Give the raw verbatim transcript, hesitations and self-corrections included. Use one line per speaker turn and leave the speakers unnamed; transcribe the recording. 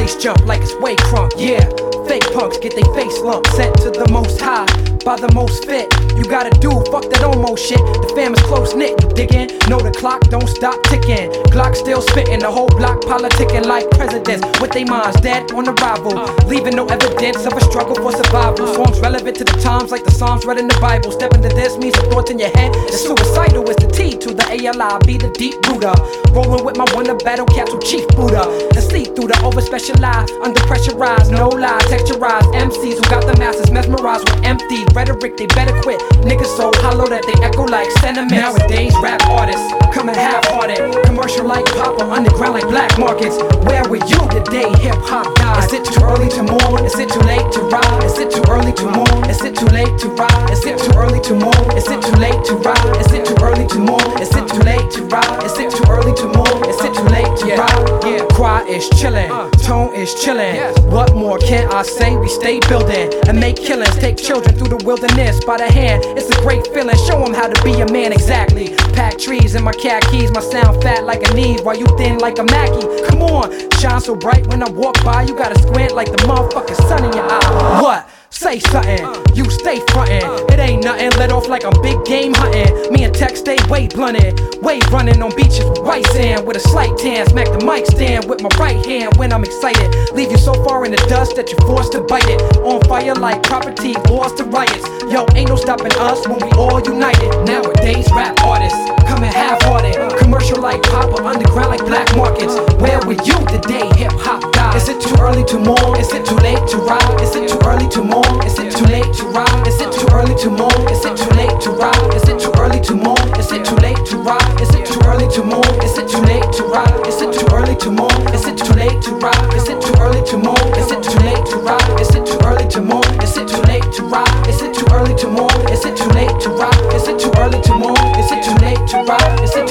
bass jump like it's way crunk, yeah. Fake punks get they face lumped, sent to the most high by the most fit. You gotta do, fuck that almost shit. The fam is close knit, you diggin'? Know the clock don't stop ticking. Glock still spittin', the whole block politicking like presidents with they minds dead on arrival, leaving no evidence of a struggle for survival. Songs relevant to the times like the Psalms read in the Bible. Step into this means the thoughts in your head is suicidal. It's the T to the A L I, be the deep Buddha. Rolling with my wonder battle capsule Chief Buddha. And see through the over specialized, under pressurized, no lie, texturized M Cs who got the masses mesmerized with empty rhetoric. They better quit. Niggas so hollow that they echo like sentiments. Nowadays rap artists coming half-hearted, commercial like pop or underground like black markets. Where were you the day hip hop died? Is it too early to mourn? Is it too late to ride? Is it too early to mourn? Is it too late to ride? Is it too early to mourn? Is it too late to ride? Is it too early to mourn? Is it too late to ride? Is it too early to mourn? Is it too late to ride? Yeah, choir is chillin', tone is chillin'. What more can I say? We stay building and make killings. Take children through the wilderness by the hand. It's a great feeling. Show them how to be a man exactly. Pack trees in my khakis. My sound fat like a knee while you thin like a Mackie. Come on, shine so bright when I walk by. You gotta squint like the motherfucking sun in your eye. What? Say something, you stay frontin'. It ain't nothing, let off like I'm big game hunting. Me and Tech stay way blunted, wave running on beaches with white sand. With a slight tan, smack the mic stand with my right hand when I'm excited. Leave you so far in the dust that you're forced to bite it. On fire like property, laws to riots. Yo, ain't no stopping us when we all united. Nowadays rap artists coming half-hearted, commercial like pop or underground like black markets. Where were you the day hip hop died? Is it too early to mourn? Is it too late to ride? Is it too early to mourn? Is it too late to ride? Is it too early to mourn? Is it too late to ride? Is it too early to mourn? Is it too late to ride? Is it too early to mourn? Is it too late to ride? Is it too early to mourn? Is it too late to ride? Is it too early to mourn? Is it too late to ride? Is it too early to mourn? Is it too late to ride? Is it too early to mourn? Is it too late to ride? Is it too early to mourn? Is it too late to ride? Is it